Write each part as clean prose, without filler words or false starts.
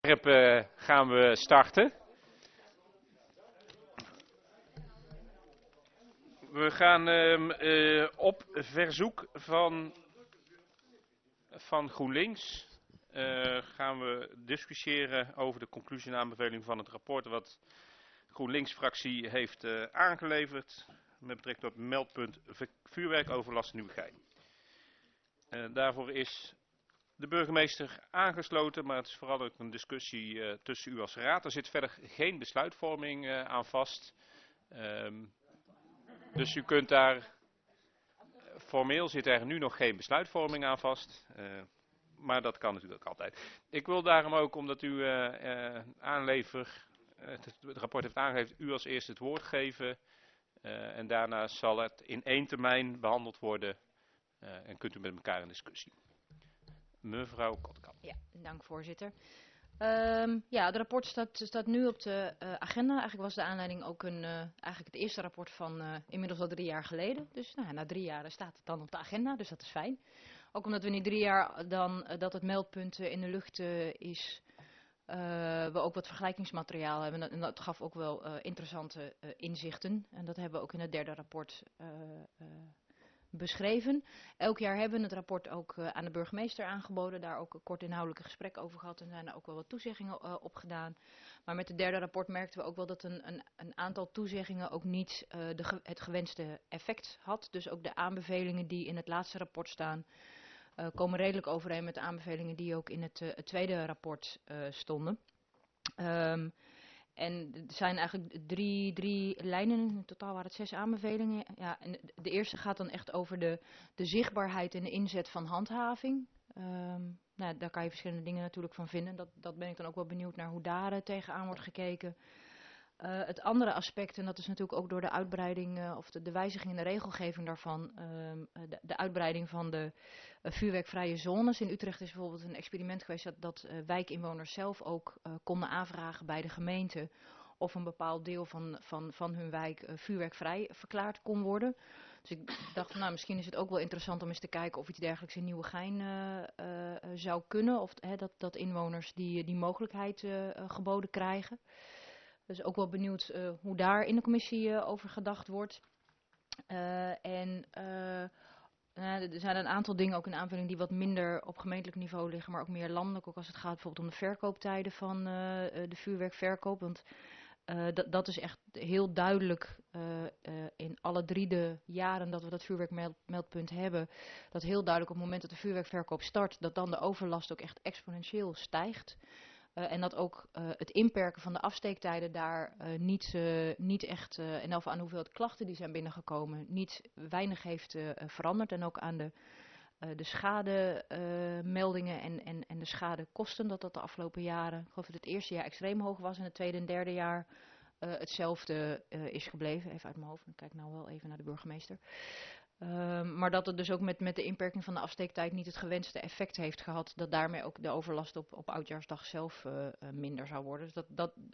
Gaan we starten. We gaan op verzoek van GroenLinks gaan we discussiëren over de conclusie en aanbeveling van het rapport wat GroenLinks-fractie heeft aangeleverd met betrekking tot het meldpunt vuurwerkoverlast Nieuwegein. Daarvoor is de burgemeester aangesloten, maar het is vooral ook een discussie tussen u als raad. Er zit verder geen besluitvorming aan vast. Dus u kunt daar, formeel zit er nu nog geen besluitvorming aan vast. Maar dat kan natuurlijk altijd. Ik wil daarom ook, omdat u het rapport heeft aangegeven, u als eerste het woord geven. En daarna zal het in 1 termijn behandeld worden. En kunt u met elkaar in discussie. Mevrouw Kotkamp. Ja, dank voorzitter. Het rapport staat nu op de agenda. Eigenlijk was de aanleiding ook eigenlijk het eerste rapport van inmiddels al 3 jaar geleden. Dus na 3 jaar staat het dan op de agenda, dus dat is fijn. Ook omdat we nu 3 jaar dat het meldpunt in de lucht is, we ook wat vergelijkingsmateriaal hebben. En dat gaf ook wel interessante inzichten. En dat hebben we ook in het derde rapport beschreven. Elk jaar hebben we het rapport ook aan de burgemeester aangeboden. Daar ook een kort inhoudelijke gesprek over gehad. En zijn er ook wel wat toezeggingen op gedaan. Maar met het derde rapport merkten we ook wel dat een aantal toezeggingen ook niet het gewenste effect had. Dus ook de aanbevelingen die in het laatste rapport staan, komen redelijk overeen met de aanbevelingen die ook in het tweede rapport stonden. En er zijn eigenlijk drie lijnen, in totaal waren het 6 aanbevelingen. Ja, en de eerste gaat dan echt over de zichtbaarheid en de inzet van handhaving. Daar kan je verschillende dingen natuurlijk van vinden. Dat ben ik dan ook wel benieuwd naar hoe daar tegenaan wordt gekeken. Het andere aspect, en dat is natuurlijk ook door de uitbreiding of de wijziging in de regelgeving daarvan, de uitbreiding van de vuurwerkvrije zones. In Utrecht is bijvoorbeeld een experiment geweest dat wijkinwoners zelf ook konden aanvragen bij de gemeente of een bepaald deel van hun wijk vuurwerkvrij verklaard kon worden. Dus ik dacht van misschien is het ook wel interessant om eens te kijken of iets dergelijks in Nieuwegein zou kunnen. Of dat inwoners die mogelijkheid geboden krijgen. Dus ook wel benieuwd hoe daar in de commissie over gedacht wordt. Er zijn een aantal dingen ook in aanvulling die wat minder op gemeentelijk niveau liggen, maar ook meer landelijk. Ook als het gaat bijvoorbeeld om de verkooptijden van de vuurwerkverkoop. Want dat is echt heel duidelijk in alle 3 de jaren dat we dat vuurwerkmeldpunt hebben. Dat heel duidelijk op het moment dat de vuurwerkverkoop start, dat dan de overlast ook echt exponentieel stijgt. En dat ook het inperken van de afsteektijden daar niet echt, en of aan hoeveel klachten die zijn binnengekomen, niet weinig heeft veranderd. En ook aan de schademeldingen en de schadekosten, dat de afgelopen jaren, ik geloof dat het eerste jaar extreem hoog was en het tweede en derde jaar hetzelfde is gebleven. Even uit mijn hoofd, ik kijk nou wel even naar de burgemeester. Maar dat het dus ook met de inperking van de afsteektijd niet het gewenste effect heeft gehad. Dat daarmee ook de overlast op Oudjaarsdag zelf minder zou worden. Dus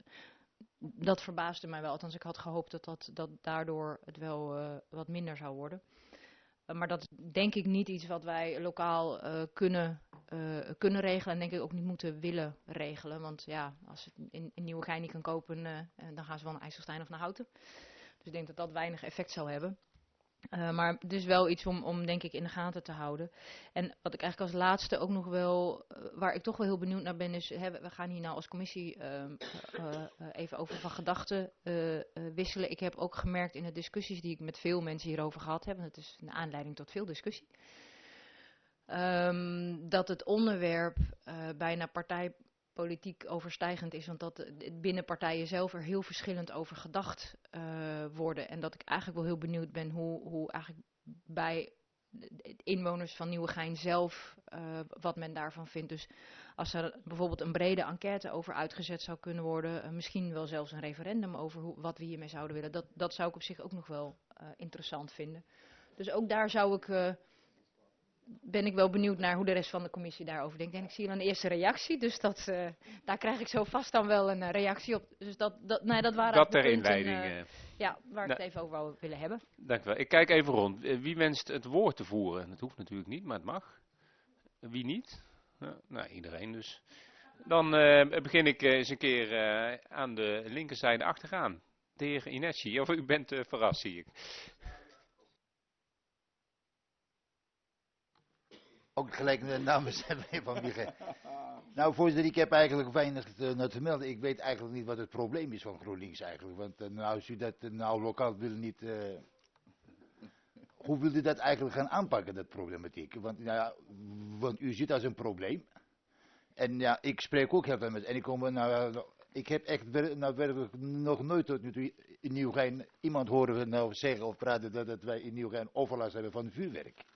dat verbaasde mij wel. Althans, ik had gehoopt dat daardoor het wel wat minder zou worden. Maar dat is denk ik niet iets wat wij lokaal kunnen regelen. En denk ik ook niet moeten willen regelen. Want ja, als ze het in Nieuwegein niet kan kopen, dan gaan ze wel naar IJsselstein of naar Houten. Dus ik denk dat dat weinig effect zal hebben. Maar het is wel iets om denk ik in de gaten te houden. En wat ik eigenlijk als laatste ook nog wel, waar ik toch wel heel benieuwd naar ben, is we gaan hier nou als commissie even over van gedachten wisselen. Ik heb ook gemerkt in de discussies die ik met veel mensen hierover gehad heb, en het is een aanleiding tot veel discussie, dat het onderwerp bijna partijpolitiek overstijgend is, want dat binnen partijen zelf er heel verschillend over gedacht worden. En dat ik eigenlijk wel heel benieuwd ben hoe eigenlijk bij inwoners van Nieuwegein zelf wat men daarvan vindt. Dus als er bijvoorbeeld een brede enquête over uitgezet zou kunnen worden, misschien wel zelfs een referendum over wat we hiermee zouden willen, dat zou ik op zich ook nog wel interessant vinden. Dus ook daar ben ik wel benieuwd naar hoe de rest van de commissie daarover denkt. En ik zie al een eerste reactie, dus daar krijg ik zo vast dan wel een reactie op. Dus dat waren dat ter de punten, inleiding. Waar ik het even over wou willen hebben. Dank u wel. Ik kijk even rond. Wie wenst het woord te voeren? Dat hoeft natuurlijk niet, maar het mag. Wie niet? Nou, iedereen dus. Dan begin ik eens een keer aan de linkerzijde achteraan. De heer Inesci, of u bent verrast, zie ik. Ook gelijk namens van Michiel. Nou, voorzitter, ik heb eigenlijk weinig te vermelden. Ik weet eigenlijk niet wat het probleem is van GroenLinks eigenlijk. Want nou, als u dat nou lokaal wil niet... hoe wilt u dat eigenlijk gaan aanpakken, dat problematiek? Want, nou ja, want u ziet als een probleem. En ja, ik spreek ook heel veel met... En ik heb echt werkelijk nog nooit tot nu toe in Nieuwegein iemand horen nou zeggen of praten dat wij in Nieuwegein overlast hebben van vuurwerk.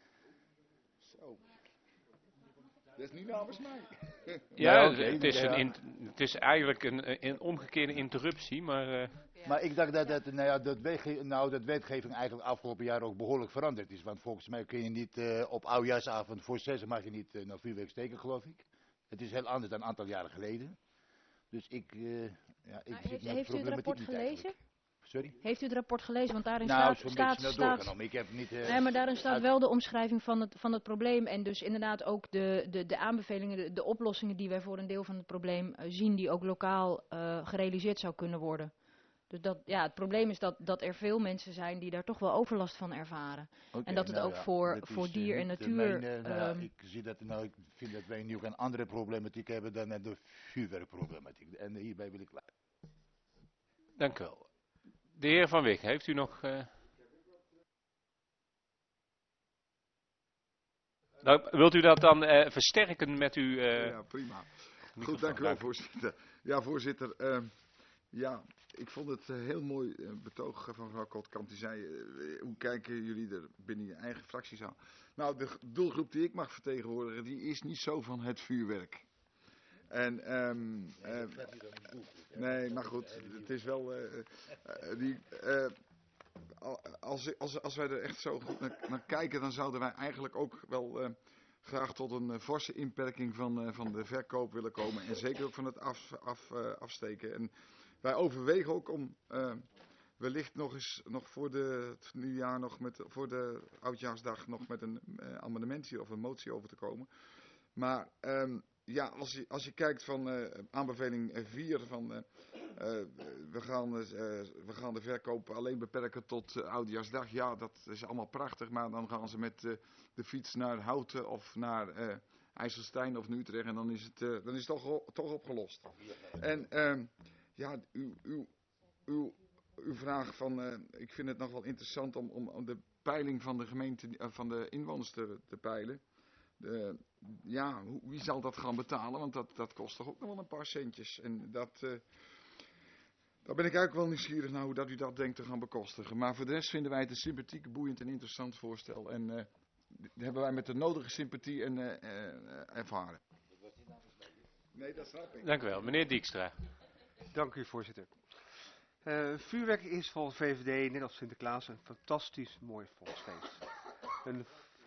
Dat is niet namens mij. Ja, Nee, oké, het is eigenlijk een omgekeerde interruptie, maar... Maar ik dacht dat wetgeving eigenlijk afgelopen jaar ook behoorlijk veranderd is. Want volgens mij kun je niet op oudjaarsavond voor 6 mag je niet naar vuurwerk steken, geloof ik. Het is heel anders dan een aantal jaren geleden. Dus ik zit met heeft u het rapport niet gelezen? eigenlijk. Sorry? Heeft u het rapport gelezen? Want daarin Nou, staat... zo'n beetje snel doorgenomen. Ik heb niet... nee, maar daarin staat wel de omschrijving van het probleem. En dus inderdaad ook de aanbevelingen, de oplossingen die wij voor een deel van het probleem zien, die ook lokaal gerealiseerd zou kunnen worden. Dus het probleem is dat er veel mensen zijn die daar toch wel overlast van ervaren. Okay, en dat het ook voor dier en natuur... ik zie dat, ik vind dat wij nu een andere problematiek hebben dan de vuurwerkproblematiek. En hierbij wil ik klaar. Dank u wel. De heer Van Wijk, heeft u nog... Nou, wilt u dat dan versterken met uw... Ja, prima. Goed, dank u wel, voorzitter. Ja, voorzitter. Ja, ik vond het heel mooi betoog van mevrouw Kotkamp. Die zei, hoe kijken jullie er binnen je eigen fracties aan? Nou, de doelgroep die ik mag vertegenwoordigen, die is niet zo van het vuurwerk. En, nee, maar goed, het is wel, als wij er echt zo goed naar kijken, dan zouden wij eigenlijk ook wel graag tot een forse inperking van de verkoop willen komen. En zeker ook van het afsteken. En wij overwegen ook om wellicht nog voor het nieuwjaar, voor de oudjaarsdag, nog met een amendement hier of een motie over te komen. Maar ja, als je kijkt van aanbeveling 4 van we gaan de verkoop alleen beperken tot oudjaarsdag. Ja, dat is allemaal prachtig, maar dan gaan ze met de fiets naar Houten of naar IJsselstein of Utrecht en dan is het toch opgelost. En ja, uw vraag van, ik vind het nog wel interessant om de peiling van de gemeente, van de inwoners te peilen. Ja, wie zal dat gaan betalen? Want dat kost toch ook nog wel een paar centjes. En daar ben ik eigenlijk wel nieuwsgierig naar hoe dat u dat denkt te gaan bekostigen. Maar voor de rest vinden wij het een sympathiek, boeiend en interessant voorstel. En dat hebben wij met de nodige sympathie ervaren. Nee, dat snap ik. Dank u wel. Meneer Dijkstra. Dank u, voorzitter. Vuurwerk is volgens VVD, net als Sinterklaas, een fantastisch mooi volksfeest. Een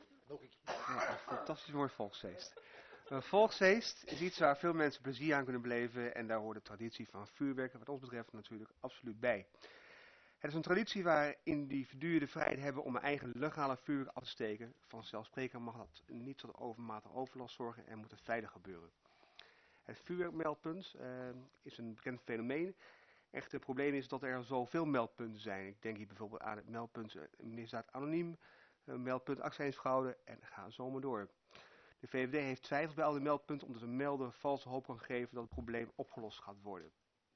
fantastisch mooi volksfeest. Een volksfeest is iets waar veel mensen plezier aan kunnen beleven en daar hoort de traditie van vuurwerk wat ons betreft natuurlijk absoluut bij. Het is een traditie waar individuen de vrijheid hebben om hun eigen legale vuurwerk af te steken. Vanzelfsprekend mag dat niet tot overmatige overlast zorgen en moet het veilig gebeuren. Het vuurwerkmeldpunt is een bekend fenomeen. Echt het probleem is dat er zoveel meldpunten zijn. Ik denk hier bijvoorbeeld aan het meldpunt misdaad anoniem, meldpunt accijnsfraude en ga zo maar door. De VVD heeft twijfels bij al die meldpunten omdat een melder valse hoop kan geven dat het probleem opgelost gaat worden.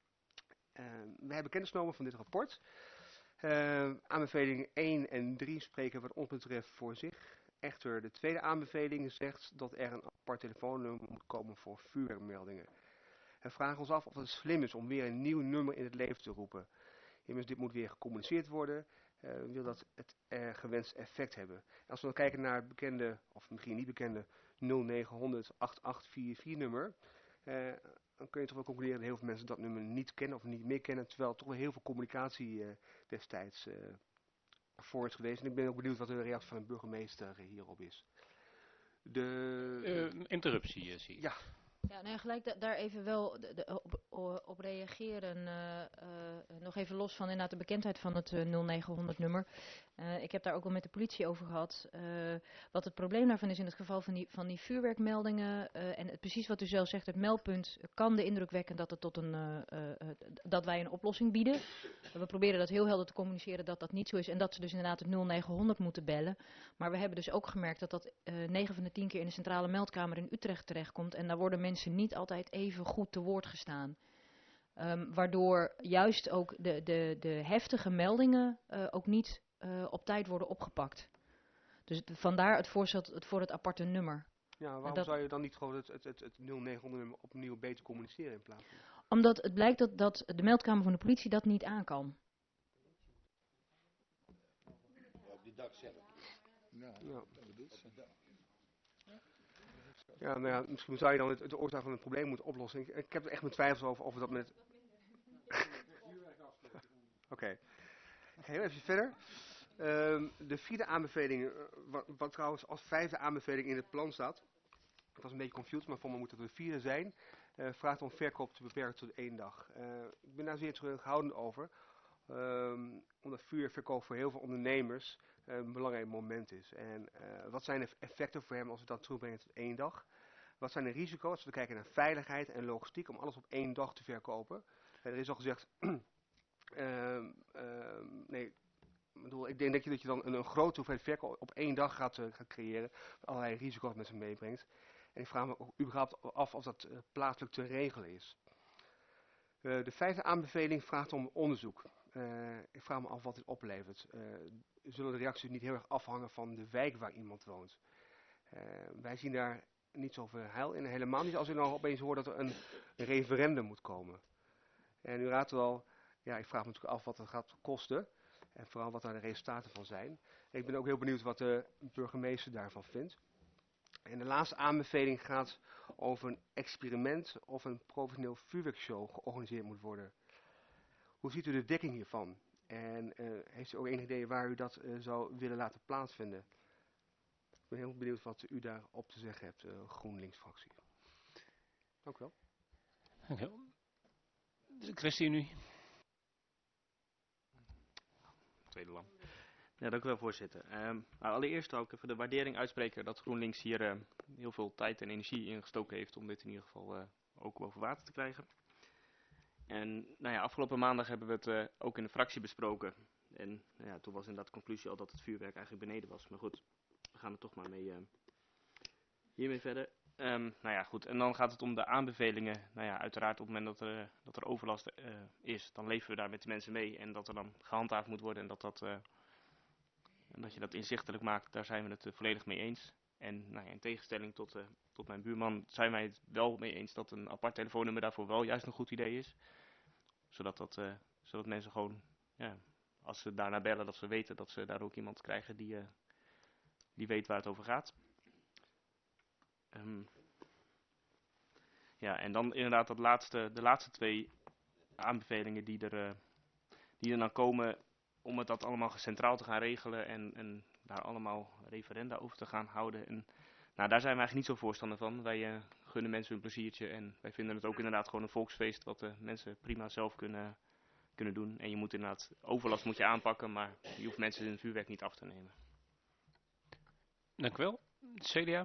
We hebben kennis genomen van dit rapport. Aanbevelingen 1 en 3 spreken wat ons betreft voor zich. Echter, de tweede aanbeveling zegt dat er een apart telefoonnummer moet komen voor vuurwerkmeldingen. We vragen ons af of het slim is om weer een nieuw nummer in het leven te roepen. Immers, dit moet weer gecommuniceerd worden. Wil dat het gewenste effect hebben. En als we dan kijken naar het bekende, of misschien niet bekende, 0900 8844 nummer. Dan kun je toch wel concluderen dat heel veel mensen dat nummer niet kennen of niet meer kennen. Terwijl toch wel heel veel communicatie destijds voor is geweest. En ik ben ook benieuwd wat de reactie van de burgemeester hierop is. Interruptie zie je. Ja. Ja, nee, gelijk daar even wel op reageren. Nog even los van inderdaad de bekendheid van het 0900-nummer. Ik heb daar ook al met de politie over gehad. Wat het probleem daarvan is in het geval van die vuurwerkmeldingen. En precies wat u zelf zegt, het meldpunt kan de indruk wekken dat, het dat wij een oplossing bieden. We proberen dat heel helder te communiceren dat dat niet zo is. En dat ze dus inderdaad het 0900 moeten bellen. Maar we hebben dus ook gemerkt dat dat 9 van de 10 keer in de centrale meldkamer in Utrecht terechtkomt. En daar worden mensen niet altijd even goed te woord gestaan. Waardoor juist ook de heftige meldingen ook niet op tijd worden opgepakt. Dus vandaar het voorstel voor het aparte nummer. Ja, waarom zou je dan niet gewoon het 0900-nummer opnieuw beter communiceren in plaats van? Omdat het blijkt dat de meldkamer van de politie dat niet aan kan. Op die dag zelf. Ja, Ja. dat bedoelt ze. Ja, nou ja, misschien zou je dan de oorzaak van het probleem moeten oplossen. Ik heb er echt mijn twijfels over of we dat met... Oké. Ik ga heel even verder. De vierde aanbeveling, wat trouwens als vijfde aanbeveling in het plan staat. Ik was een beetje confused, maar voor me moet het de vierde zijn. Vraagt om verkoop te beperken tot 1 dag. Ik ben daar zeer terughoudend over. Omdat vuurverkoop voor heel veel ondernemers een belangrijk moment is. En wat zijn de effecten voor hem als we dat terugbrengen tot 1 dag? Wat zijn de risico's als we kijken naar veiligheid en logistiek om alles op 1 dag te verkopen? Er is al gezegd, nee, ik denk dat je dan een grote hoeveelheid verkoop op 1 dag gaat creëren. Met allerlei risico's met zich meebrengt. En ik vraag me ook überhaupt af of dat plaatselijk te regelen is. De vijfde aanbeveling vraagt om onderzoek. Ik vraag me af wat dit oplevert. Zullen de reacties niet heel erg afhangen van de wijk waar iemand woont? Wij zien daar niet zoveel heil in. Helemaal niet als ik nou opeens hoor dat er een referendum moet komen. En u raadt wel, ja, ik vraag me natuurlijk af wat het gaat kosten. En vooral wat daar de resultaten van zijn. Ik ben ook heel benieuwd wat de burgemeester daarvan vindt. En de laatste aanbeveling gaat over een experiment of een professioneel vuurwerkshow georganiseerd moet worden. Hoe ziet u de dekking hiervan? En heeft u ook enig idee waar u dat zou willen laten plaatsvinden? Ik ben heel benieuwd wat u daarop te zeggen hebt, GroenLinks-fractie. Dank u wel. Dank u wel. De kwestie nu. Tweede lang. Ja, dank u wel, voorzitter. Nou, allereerst wil ik even de waardering uitspreken dat GroenLinks hier heel veel tijd en energie in gestoken heeft om dit in ieder geval ook boven water te krijgen. En nou ja, afgelopen maandag hebben we het ook in de fractie besproken. En nou ja, toen was inderdaad de conclusie al dat het vuurwerk eigenlijk beneden was. Maar goed, we gaan er toch maar mee, hiermee verder. Nou ja, goed. En dan gaat het om de aanbevelingen. Nou ja, uiteraard op het moment dat er overlast is, dan leven we daar met de mensen mee. En dat er dan gehandhaafd moet worden en dat je dat inzichtelijk maakt, daar zijn we het volledig mee eens. En nou ja, in tegenstelling tot mijn buurman zijn wij het wel mee eens dat een apart telefoonnummer daarvoor wel juist een goed idee is. Zodat mensen gewoon, ja, als ze daarna bellen, dat ze weten dat ze daar ook iemand krijgen die weet waar het over gaat. Ja, en dan inderdaad de laatste 2 aanbevelingen die er dan komen om het dat allemaal centraal te gaan regelen en daar allemaal referenda over te gaan houden. En, nou, daar zijn we eigenlijk niet zo voorstander van. Wij gunnen mensen hun pleziertje en wij vinden het ook inderdaad gewoon een volksfeest wat de mensen prima zelf kunnen doen. En je moet inderdaad, overlast moet je aanpakken, maar je hoeft mensen hun vuurwerk niet af te nemen. Dank u wel. CDA.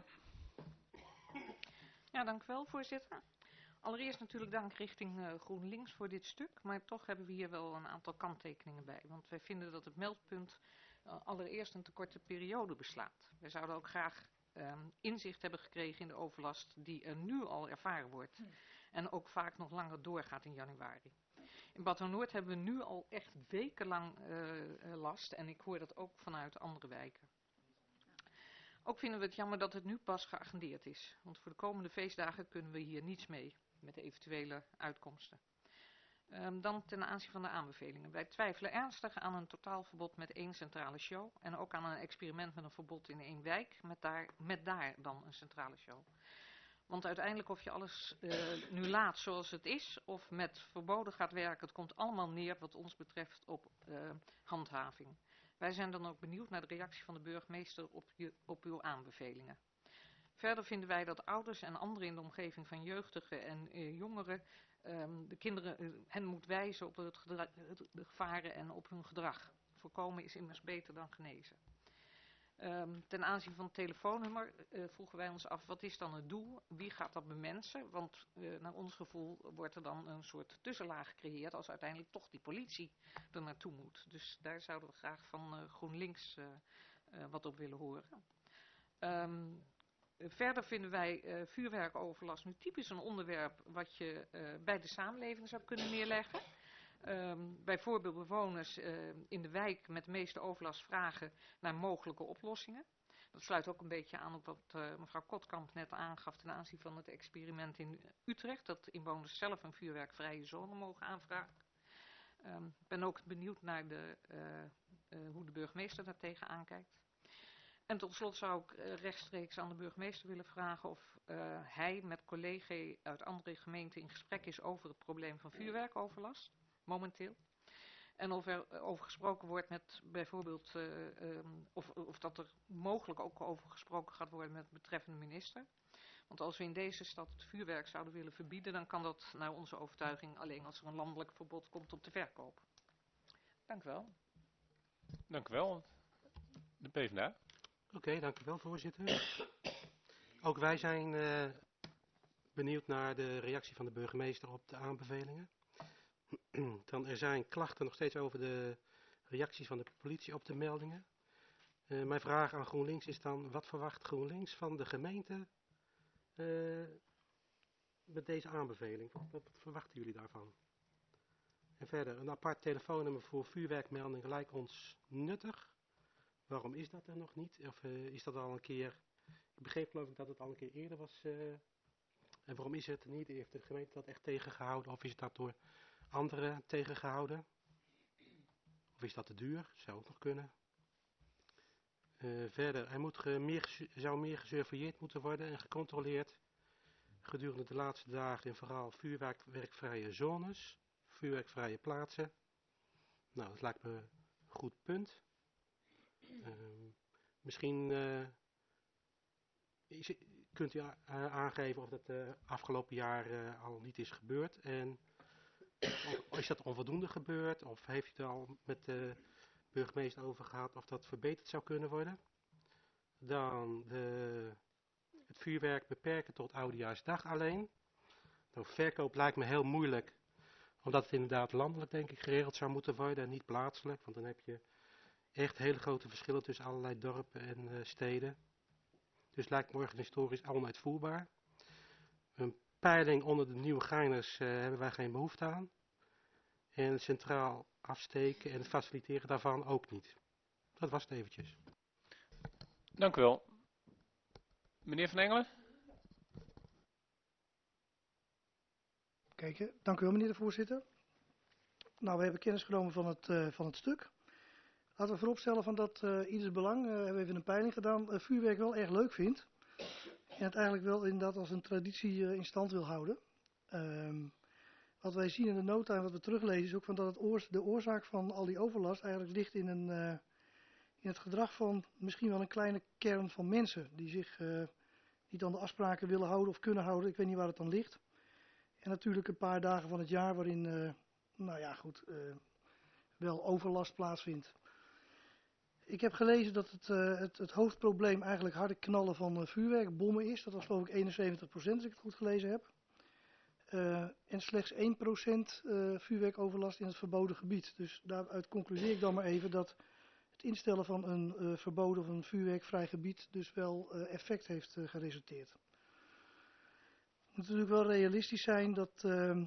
Ja, dank u wel, voorzitter. Allereerst natuurlijk dank richting GroenLinks voor dit stuk, maar toch hebben we hier wel een aantal kanttekeningen bij. Want wij vinden dat het meldpunt allereerst een te korte periode beslaat. Wij zouden ook graag inzicht hebben gekregen in de overlast die er nu al ervaren wordt. En ook vaak nog langer doorgaat in januari. In Bad Noord hebben we nu al echt wekenlang last en ik hoor dat ook vanuit andere wijken. Ook vinden we het jammer dat het nu pas geagendeerd is. Want voor de komende feestdagen kunnen we hier niets mee met de eventuele uitkomsten. Dan ten aanzien van de aanbevelingen. Wij twijfelen ernstig aan een totaalverbod met 1 centrale show. En ook aan een experiment met een verbod in 1 wijk. Met daar dan een centrale show. Want uiteindelijk of je alles nu laat zoals het is. Of met verboden gaat werken. Het komt allemaal neer wat ons betreft op handhaving. Wij zijn dan ook benieuwd naar de reactie van de burgemeester op uw aanbevelingen. Verder vinden wij dat ouders en anderen in de omgeving van jeugdigen en jongeren de kinderen hen moet wijzen op de gevaren en op hun gedrag. Voorkomen is immers beter dan genezen. Ten aanzien van het telefoonnummer vroegen wij ons af, wat is dan het doel? Wie gaat dat bemensen? Want naar ons gevoel wordt er dan een soort tussenlaag gecreëerd als uiteindelijk toch die politie er naartoe moet. Dus daar zouden we graag van GroenLinks wat op willen horen. Verder vinden wij vuurwerkoverlast nu typisch een onderwerp wat je bij de samenleving zou kunnen neerleggen. Bijvoorbeeld bewoners in de wijk met de meeste overlast vragen naar mogelijke oplossingen. Dat sluit ook een beetje aan op wat mevrouw Kotkamp net aangaf ten aanzien van het experiment in Utrecht. Dat inwoners zelf een vuurwerkvrije zone mogen aanvragen. Ik ben ook benieuwd naar hoe de burgemeester daar tegenaan kijkt. En tot slot zou ik rechtstreeks aan de burgemeester willen vragen of hij met collega's uit andere gemeenten in gesprek is over het probleem van vuurwerkoverlast, momenteel. En of er over gesproken wordt met bijvoorbeeld, of dat er mogelijk ook over gesproken gaat worden met de betreffende minister. Want als we in deze stad het vuurwerk zouden willen verbieden, dan kan dat naar onze overtuiging alleen als er een landelijk verbod komt op de verkoop. Dank u wel. Dank u wel. De PvdA. Oké, dank u wel, voorzitter. Ook wij zijn benieuwd naar de reactie van de burgemeester op de aanbevelingen. Dan er zijn klachten nog steeds over de reacties van de politie op de meldingen. Mijn vraag aan GroenLinks is dan, wat verwacht GroenLinks van de gemeente met deze aanbeveling? Wat verwachten jullie daarvan? En verder, een apart telefoonnummer voor vuurwerkmeldingen lijkt ons nuttig. Waarom is dat er nog niet? Of is dat al een keer... Ik begreep geloof ik dat het al een keer eerder was. En waarom is het er niet? Heeft de gemeente dat echt tegengehouden? Of is dat door anderen tegengehouden? Of is dat te duur? Zou ook nog kunnen. Verder, zou meer gesurveilleerd moeten worden en gecontroleerd gedurende de laatste dagen in vooral vuurwerkvrije zones, vuurwerkvrije plaatsen. Nou, dat lijkt me een goed punt. Misschien kunt u aangeven of dat afgelopen jaar al niet is gebeurd. En is dat onvoldoende gebeurd? Of heeft u het al met de burgemeester over gehad of dat verbeterd zou kunnen worden? Dan het vuurwerk beperken tot Oudejaarsdag alleen. Nou, verkoop lijkt me heel moeilijk. Omdat het inderdaad landelijk denk ik geregeld zou moeten worden en niet plaatselijk. Want dan heb je echt hele grote verschillen tussen allerlei dorpen en steden. Dus lijkt me organisatorisch onuitvoerbaar. Een peiling onder de nieuwe Geiners hebben wij geen behoefte aan. En centraal afsteken en het faciliteren daarvan ook niet. Dat was het eventjes. Dank u wel. Meneer Van Engelen? Kijk, dank u wel meneer de voorzitter. Nou, we hebben kennis genomen van het stuk. Laten we vooropstellen van dat ieders belang, we hebben even een peiling gedaan, vuurwerk wel erg leuk vindt. En het eigenlijk wel inderdaad als een traditie in stand wil houden. Wat wij zien in de nota en wat we teruglezen is ook van dat de oorzaak van al die overlast eigenlijk ligt in het gedrag van misschien wel een kleine kern van mensen. Die zich niet aan de afspraken willen houden of kunnen houden. Ik weet niet waar het dan ligt. En natuurlijk een paar dagen van het jaar waarin, wel overlast plaatsvindt. Ik heb gelezen dat het hoofdprobleem eigenlijk harde knallen van vuurwerkbommen is. Dat was geloof ik 71% als ik het goed gelezen heb. En slechts 1% vuurwerkoverlast in het verboden gebied. Dus daaruit concludeer ik dan maar even dat het instellen van een verboden of een vuurwerkvrij gebied dus wel effect heeft geresulteerd. Het moet natuurlijk wel realistisch zijn dat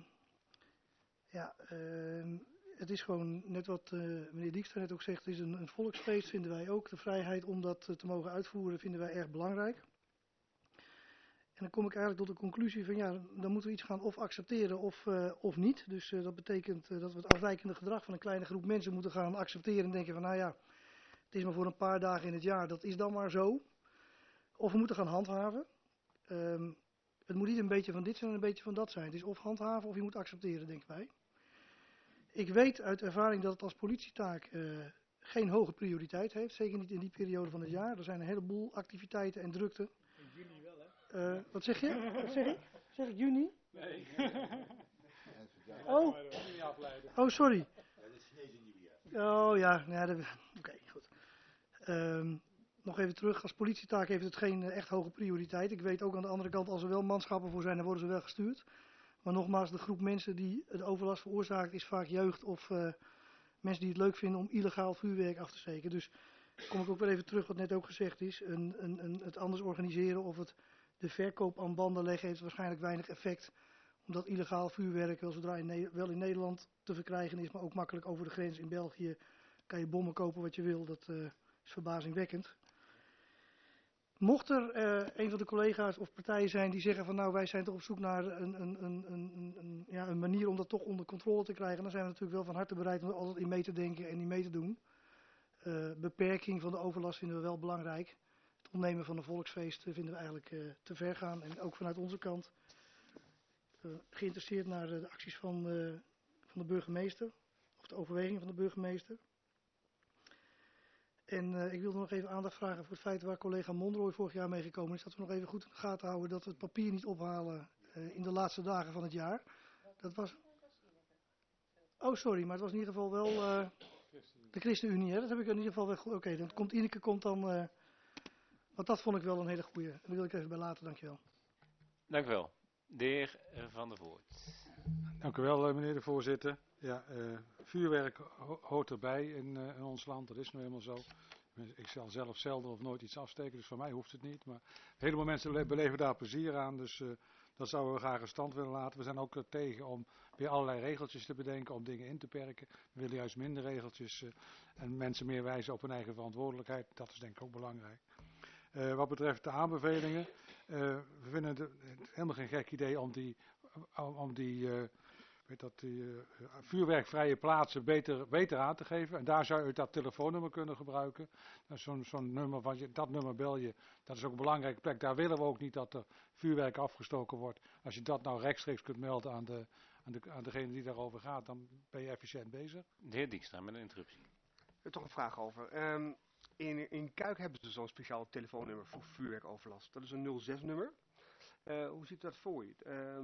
het is gewoon, net wat meneer Dijkstra net ook zegt, het is een volksfeest, vinden wij ook. De vrijheid om dat te mogen uitvoeren vinden wij erg belangrijk. En dan kom ik eigenlijk tot de conclusie van ja, dan moeten we iets gaan of accepteren of niet. Dus dat betekent dat we het afwijkende gedrag van een kleine groep mensen moeten gaan accepteren en denken van nou ja, het is maar voor een paar dagen in het jaar, dat is dan maar zo. Of we moeten gaan handhaven. Het moet niet een beetje van dit zijn en een beetje van dat zijn. Het is of handhaven of je moet accepteren, denken wij. Ik weet uit ervaring dat het als politietaak geen hoge prioriteit heeft. Zeker niet in die periode van het jaar. Er zijn een heleboel activiteiten en drukte. In juni wel, hè? Wat zeg je? Wat zeg ik? Zeg ik juni? Nee. Oh, sorry. Oh ja, oké, goed. Nog even terug, als politietaak heeft het geen echt hoge prioriteit. Ik weet ook aan de andere kant, als er wel manschappen voor zijn, dan worden ze wel gestuurd. Maar nogmaals, de groep mensen die het overlast veroorzaakt is vaak jeugd of mensen die het leuk vinden om illegaal vuurwerk af te steken. Dus kom ik ook weer even terug wat net ook gezegd is. Het anders organiseren of de verkoop aan banden leggen heeft waarschijnlijk weinig effect. Omdat illegaal vuurwerk wel zodra wel in Nederland te verkrijgen is, maar ook makkelijk over de grens in België kan je bommen kopen wat je wil. Dat is verbazingwekkend. Mocht er een van de collega's of partijen zijn die zeggen van nou wij zijn toch op zoek naar een manier om dat toch onder controle te krijgen, dan zijn we natuurlijk wel van harte bereid om er altijd in mee te denken en in mee te doen. Beperking van de overlast vinden we wel belangrijk. Het ontnemen van een volksfeest vinden we eigenlijk te ver gaan en ook vanuit onze kant geïnteresseerd naar de acties van de burgemeester of de overweging van de burgemeester. En ik wilde nog even aandacht vragen voor het feit waar collega Monroy vorig jaar mee gekomen is. Dat we nog even goed in de gaten houden dat we het papier niet ophalen in de laatste dagen van het jaar. Dat was... Oh, sorry, maar het was in ieder geval wel de ChristenUnie. Hè? Dat heb ik in ieder geval wel goed. Oké, dan komt Ineke dan... want dat vond ik wel een hele goeie. En daar wil ik even bij laten, dankjewel. Dank u wel. De heer Van der Voort. Dank u wel, meneer de voorzitter. Ja, vuurwerk hoort erbij in ons land, dat is nu helemaal zo. Ik zal zelf zelden of nooit iets afsteken, dus voor mij hoeft het niet. Maar een heleboel mensen beleven daar plezier aan, dus dat zouden we graag in stand willen laten. We zijn ook tegen om weer allerlei regeltjes te bedenken, om dingen in te perken. We willen juist minder regeltjes en mensen meer wijzen op hun eigen verantwoordelijkheid. Dat is denk ik ook belangrijk. Wat betreft de aanbevelingen, we vinden het helemaal geen gek idee om die vuurwerkvrije plaatsen beter aan te geven. En daar zou u dat telefoonnummer kunnen gebruiken. Zo'n nummer, dat nummer bel je, dat is ook een belangrijke plek. Daar willen we ook niet dat er vuurwerk afgestoken wordt. Als je dat nou rechtstreeks kunt melden aan degene die daarover gaat, dan ben je efficiënt bezig. De heer Dijkstra met een interruptie. Toch een vraag over. In Kuik hebben ze zo'n speciaal telefoonnummer voor vuurwerkoverlast. Dat is een 06-nummer. Hoe ziet dat voor je?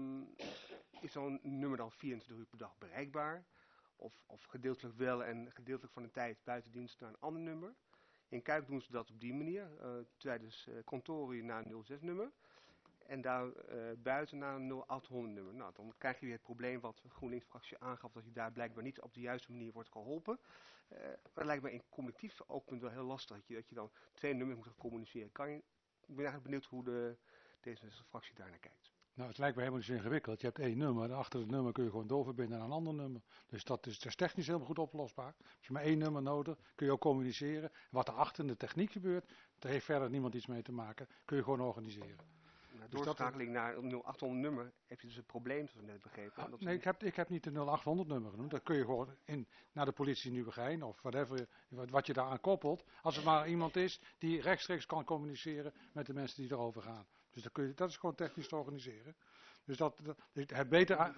Is zo'n nummer dan 24 uur per dag bereikbaar? Of gedeeltelijk wel en gedeeltelijk van de tijd buiten dienst naar een ander nummer? In Kuik doen ze dat op die manier. Tijdens kantoren naar een 06-nummer. En daar buiten naar een 0800-nummer. Nou, dan krijg je weer het probleem wat de GroenLinks-fractie aangaf, dat je daar blijkbaar niet op de juiste manier wordt geholpen. Dat lijkt me in collectief oogpunt wel heel lastig, dat je dan twee nummers moet gaan communiceren. Ik ben eigenlijk benieuwd hoe deze fractie daar naar kijkt. Nou, het lijkt me helemaal niet zo ingewikkeld. Je hebt één nummer, en achter het nummer kun je gewoon doorverbinden naar een ander nummer. Dus dat is technisch helemaal goed oplosbaar. Heb je maar één nummer nodig, kun je ook communiceren. Wat er achter in de techniek gebeurt, daar heeft verder niemand iets mee te maken. Kun je gewoon organiseren. Doorschakeling naar een 0800 nummer heb je dus een probleem, zoals ik net begrepen. Nee, ik heb niet de 0800 nummer genoemd. Dat kun je gewoon naar de politie in Nieuwegein of wat je daar aan koppelt. Als er maar iemand is die rechtstreeks kan communiceren met de mensen die erover gaan. Dus dat is gewoon technisch te organiseren. Dus het beter...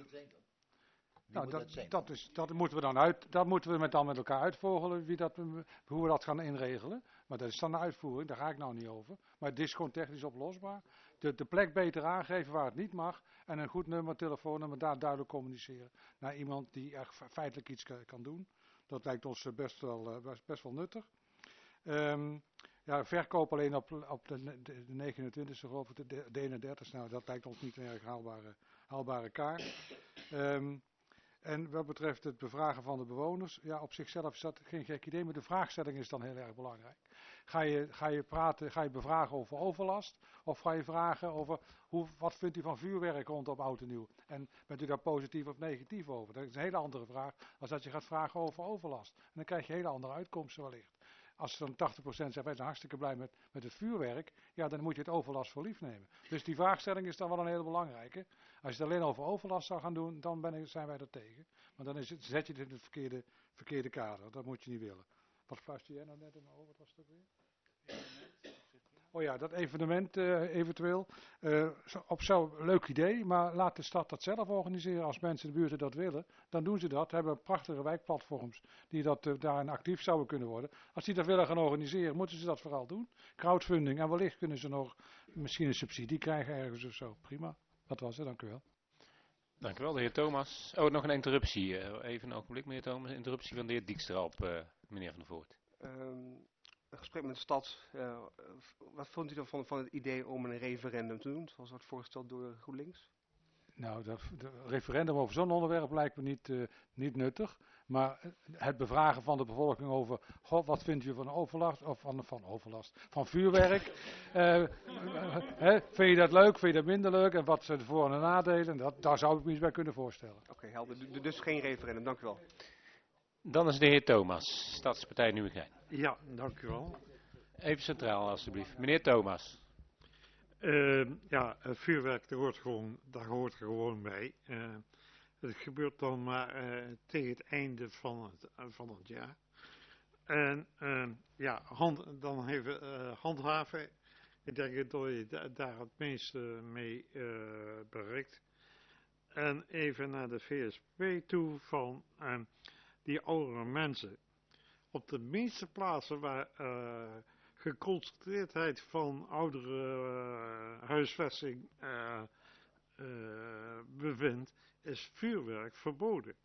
Dat moeten we dan met elkaar uitvogelen hoe we dat gaan inregelen. Maar dat is dan de uitvoering, daar ga ik nou niet over. Maar het is gewoon technisch oplosbaar. De plek beter aangeven waar het niet mag. En een goed nummer, telefoonnummer, daar duidelijk communiceren. Naar iemand die echt feitelijk iets kan doen. Dat lijkt ons best wel nuttig. Verkoop alleen op de 29e geloof ik, de 31e. Nou, dat lijkt ons niet een erg haalbare kaart. En wat betreft het bevragen van de bewoners, ja, op zichzelf is dat geen gek idee, maar de vraagstelling is dan heel erg belangrijk. Ga je bevragen over overlast, of ga je vragen over wat vindt u van vuurwerk rondom oud en nieuw? En bent u daar positief of negatief over? Dat is een hele andere vraag als dat je gaat vragen over overlast. En dan krijg je hele andere uitkomsten wellicht. Als dan 80% zegt, wij zijn hartstikke blij met het vuurwerk, ja, dan moet je het overlast voor lief nemen. Dus die vraagstelling is dan wel een hele belangrijke. Als je het alleen over overlast zou gaan doen, dan zijn wij er tegen. Maar dan zet je het in het verkeerde kader. Dat moet je niet willen. Wat fluister jij nou net in mijn oor? Wat was het ook weer? oh ja, dat evenement eventueel. Op zo'n leuk idee, maar laat de stad dat zelf organiseren. Als mensen in de buurt dat willen, dan doen ze dat. Hebben prachtige wijkplatforms die daarin actief zouden kunnen worden. Als die dat willen gaan organiseren, moeten ze dat vooral doen. Crowdfunding en wellicht kunnen ze nog misschien een subsidie krijgen ergens of zo. Prima. Dat was het, dank u wel. Dank u wel, de heer Thomas. Oh, nog een interruptie. Even een ogenblik, meneer Thomas. Interruptie van de heer Dijkstra op meneer Van der Voort. Een gesprek met de stad. Wat vond u dan van het idee om een referendum te doen, zoals wordt voorgesteld door GroenLinks? Nou, de referendum over zo'n onderwerp lijkt me niet nuttig. Maar het bevragen van de bevolking over, god, wat vindt u van overlast, of van vuurwerk? Vind je dat leuk, vind je dat minder leuk? En wat zijn de voor- en nadelen? Daar zou ik me iets bij kunnen voorstellen. Oké, helder. Dus geen referendum, dank u wel. Dan is de heer Thomas, Stadspartij Nieuwegein. Ja, dank u wel. Even centraal, alstublieft. Meneer Thomas. Vuurwerk, daar hoort gewoon bij. Het gebeurt dan maar tegen het einde van het jaar. En dan even handhaven. Ik denk dat je daar het meeste mee bereikt. En even naar de VSP toe van die oudere mensen. Op de meeste plaatsen waar geconcentreerdheid van oudere huisvesting bevindt, is vuurwerk verboden.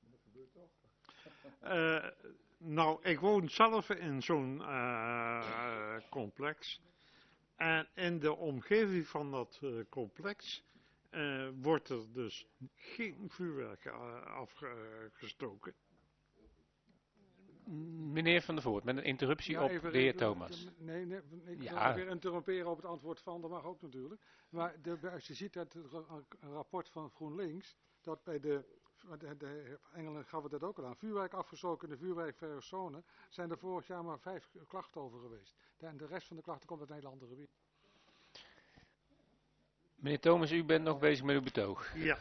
Ik woon zelf in zo'n complex. En in de omgeving van dat complex wordt er dus geen vuurwerk afgestoken. Meneer Van der Voort, met een interruptie op de heer Thomas. Ik wil weer interromperen op het antwoord van, dat mag ook natuurlijk. Maar als je ziet uit het rapport van GroenLinks, dat bij de Engelen gaf het dat ook al aan, vuurwerk afgestoken in de vuurwerkvrije zone, zijn er vorig jaar maar 5 klachten over geweest. En de rest van de klachten komt uit een hele andere gebied. Meneer Thomas, u bent nog bezig met uw betoog. Ja.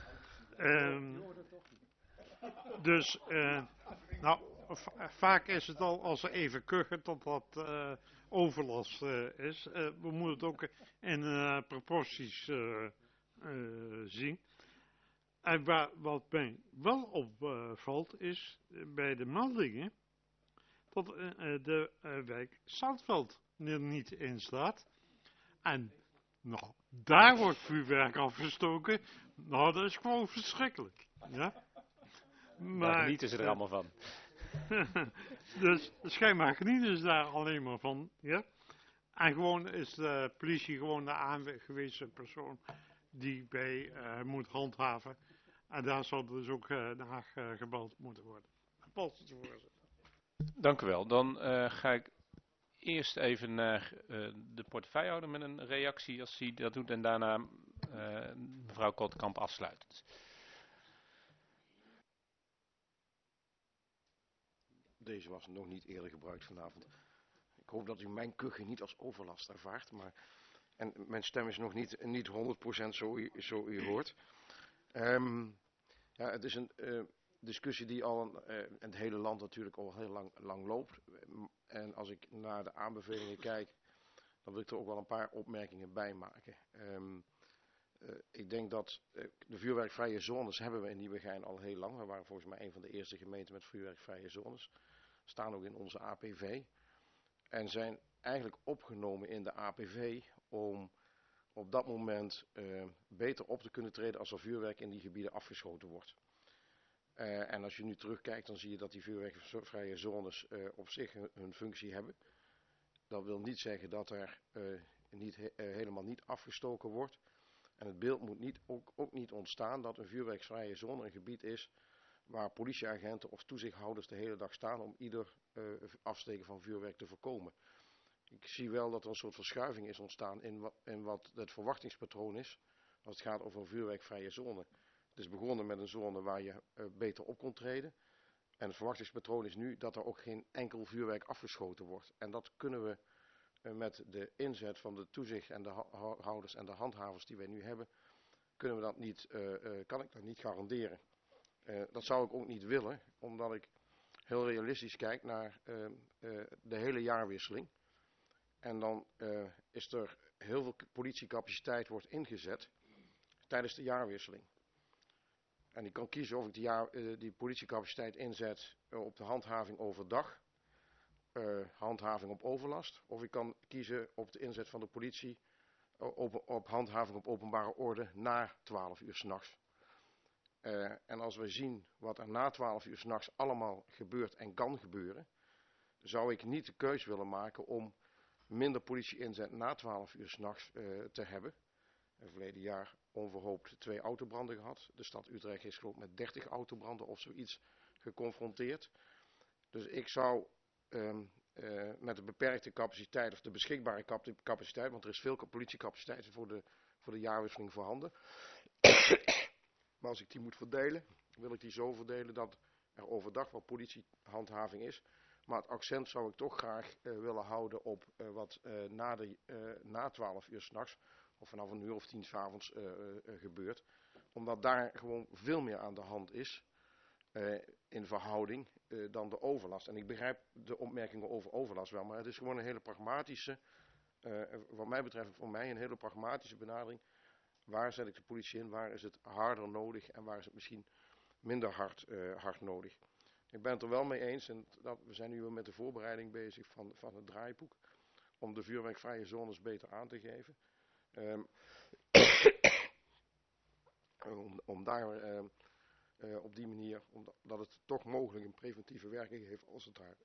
Vaak is het al als we even kuchen tot dat overlast is. We moeten het ook in proporties zien. En wat mij wel opvalt is bij de meldingen dat de wijk Zandveld er niet in staat. En daar wordt vuurwerk afgestoken. Nou, dat is gewoon verschrikkelijk. Ja? Daar genieten ze er allemaal van. Dus schijnbaar genieten ze daar alleen maar van. Ja? En gewoon is de politie gewoon de aangewezen persoon die bij moet handhaven. En daar zal dus ook naar gebeld moeten worden. Dank u wel. Dan ga ik eerst even naar de portefeuillehouder met een reactie als hij dat doet. En daarna mevrouw Kooltkamp afsluitend. Deze was nog niet eerder gebruikt vanavond. Ik hoop dat u mijn kuchen niet als overlast ervaart. En mijn stem is nog niet 100% zo u hoort. Het is een discussie die al in het hele land natuurlijk al heel lang loopt. En als ik naar de aanbevelingen kijk, dan wil ik er ook wel een paar opmerkingen bij maken. Ik denk dat de vuurwerkvrije zones hebben we in Nieuwegein al heel lang. We waren volgens mij een van de eerste gemeenten met vuurwerkvrije zones. Staan ook in onze APV. En zijn eigenlijk opgenomen in de APV om op dat moment beter op te kunnen treden als er vuurwerk in die gebieden afgeschoten wordt. En als je nu terugkijkt, dan zie je dat die vuurwerkvrije zones op zich hun functie hebben. Dat wil niet zeggen dat er helemaal niet afgestoken wordt. En het beeld moet ook niet ontstaan dat een vuurwerkvrije zone een gebied is waar politieagenten of toezichthouders de hele dag staan om ieder afsteken van vuurwerk te voorkomen. Ik zie wel dat er een soort verschuiving is ontstaan in wat het verwachtingspatroon is als het gaat over een vuurwerkvrije zone. Het is begonnen met een zone waar je beter op kon treden. En het verwachtingspatroon is nu dat er ook geen enkel vuurwerk afgeschoten wordt. En dat kunnen we met de inzet van de toezicht en de houders en de handhavers die wij nu hebben, kan ik dat niet garanderen. Dat zou ik ook niet willen, omdat ik heel realistisch kijk naar de hele jaarwisseling. En dan is er heel veel politiecapaciteit wordt ingezet tijdens de jaarwisseling. En ik kan kiezen of ik die politiecapaciteit inzet op de handhaving overdag, handhaving op overlast. Of ik kan kiezen op de inzet van de politie op handhaving op openbare orde na 12 uur 's nachts. En als we zien wat er na 12 uur 's nachts allemaal gebeurt en kan gebeuren, zou ik niet de keus willen maken om minder politie-inzet na 12 uur 's nachts te hebben. Verleden jaar onverhoopt 2 autobranden gehad. De stad Utrecht is geloof ik met 30 autobranden of zoiets geconfronteerd. Dus ik zou met de beperkte capaciteit of de beschikbare capaciteit, want er is veel politiecapaciteit voor de jaarwisseling voorhanden. Maar als ik die moet verdelen, wil ik die zo verdelen dat er overdag wel politiehandhaving is. Maar het accent zou ik toch graag willen houden op wat na 12 uur 's nachts of vanaf 1 uur of 10 's avonds gebeurt. Omdat daar gewoon veel meer aan de hand is in verhouding dan de overlast. En ik begrijp de opmerkingen over overlast wel, maar het is gewoon een hele pragmatische, wat mij betreft voor mij een hele pragmatische benadering. Waar zet ik de politie in, waar is het harder nodig en waar is het misschien minder hard nodig. Ik ben het er wel mee eens, en we zijn nu weer met de voorbereiding bezig van het draaiboek, om de vuurwerkvrije zones beter aan te geven. Om daar op die manier, omdat het toch mogelijk een preventieve werking heeft als het daar,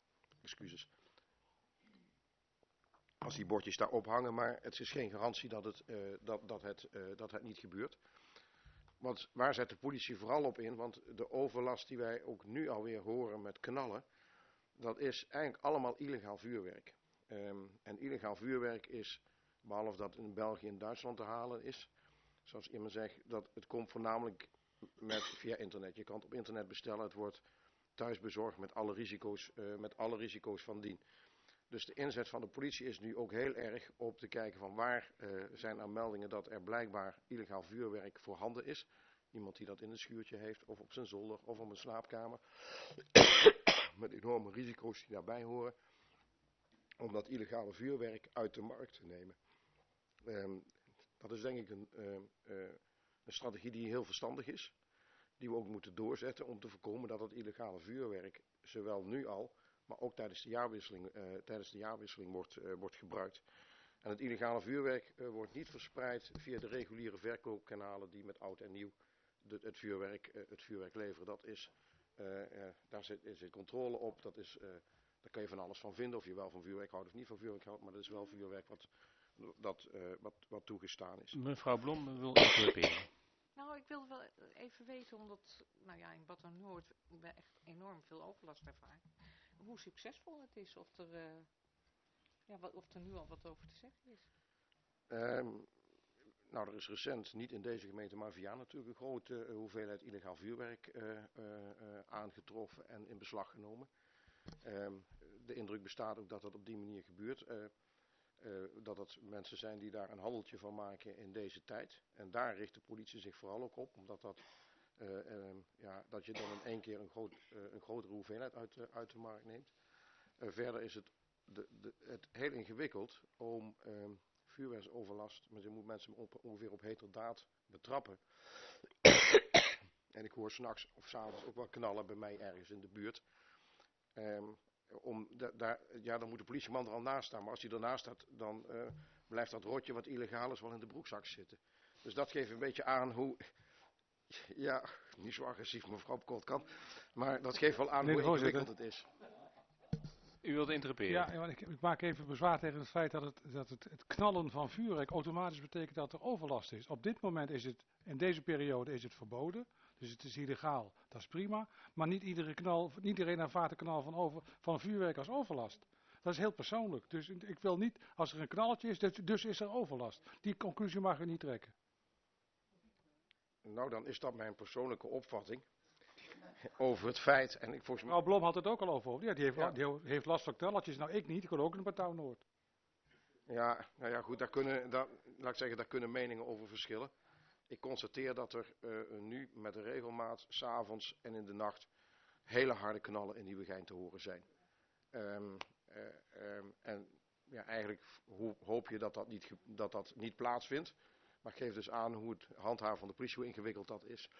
als die bordjes daar ophangen, maar het is geen garantie dat het niet gebeurt. Want waar zet de politie vooral op in? Want de overlast die wij ook nu alweer horen met knallen, dat is eigenlijk allemaal illegaal vuurwerk. En illegaal vuurwerk is, behalve dat in België en Duitsland te halen is, zoals iemand zegt, dat het komt voornamelijk via internet. Je kan het op internet bestellen, het wordt thuis bezorgd met alle risico's van dien. Dus de inzet van de politie is nu ook heel erg op te kijken van waar zijn er meldingen dat er blijkbaar illegaal vuurwerk voorhanden is. Iemand die dat in een schuurtje heeft of op zijn zolder of op een slaapkamer. Met enorme risico's die daarbij horen. Om dat illegale vuurwerk uit de markt te nemen. Dat is denk ik een strategie die heel verstandig is. Die we ook moeten doorzetten om te voorkomen dat het illegale vuurwerk zowel nu al, maar ook tijdens de jaarwisseling wordt gebruikt. En het illegale vuurwerk wordt niet verspreid via de reguliere verkoopkanalen die met oud en nieuw het vuurwerk leveren. Dat is, daar zit controle op, daar kan je van alles van vinden, of je wel van vuurwerk houdt of niet van vuurwerk houdt, maar dat is wel vuurwerk wat toegestaan is. Mevrouw Blom wil interruperen. Nou, ik wil wel even weten, omdat in Bad en Noord we echt enorm veel overlast ervaren. Hoe succesvol het is, of er nu al wat over te zeggen is. Nou, er is recent, niet in deze gemeente, maar via natuurlijk een grote hoeveelheid illegaal vuurwerk aangetroffen en in beslag genomen. De indruk bestaat ook dat dat op die manier gebeurt. Dat het mensen zijn die daar een handeltje van maken in deze tijd. En daar richt de politie zich vooral ook op, omdat dat je dan in één keer een grotere hoeveelheid uit de markt neemt. Verder is het heel ingewikkeld om vuurwerksoverlast, maar je moet mensen ongeveer op heterdaad betrappen. En ik hoor 's nachts of 's avonds ook wel knallen bij mij ergens in de buurt. Dan moet de politieman er al naast staan. Maar als hij ernaast staat, dan blijft dat rotje wat illegaal is wel in de broekzak zitten. Dus dat geeft een beetje aan hoe, ja, niet zo agressief mevrouw Kortkamp, maar dat geeft wel aan hoe ingewikkeld het is. U wilt interruperen? Ja, ik maak even bezwaar tegen het feit dat het knallen van vuurwerk automatisch betekent dat er overlast is. Op dit moment in deze periode is het verboden. Dus het is illegaal, dat is prima. Maar niet iedereen ervaart de knal van vuurwerk als overlast. Dat is heel persoonlijk. Dus ik wil niet, als er een knalletje is, dus is er overlast. Die conclusie mag u niet trekken. Nou, dan is dat mijn persoonlijke opvatting over het feit. En Mevrouw Blom had het ook al over. Ja, die heeft last van knalletjes. Nou, ik niet. Ik kon ook in Bad Noord. Ja, nou ja, goed, daar kunnen meningen over verschillen. Ik constateer dat er nu met de regelmaat 's avonds en in de nacht hele harde knallen in Nieuwegein te horen zijn. En ja, eigenlijk hoop je dat dat niet plaatsvindt. Maar geeft dus aan hoe het handhaven van de politie, hoe ingewikkeld dat is.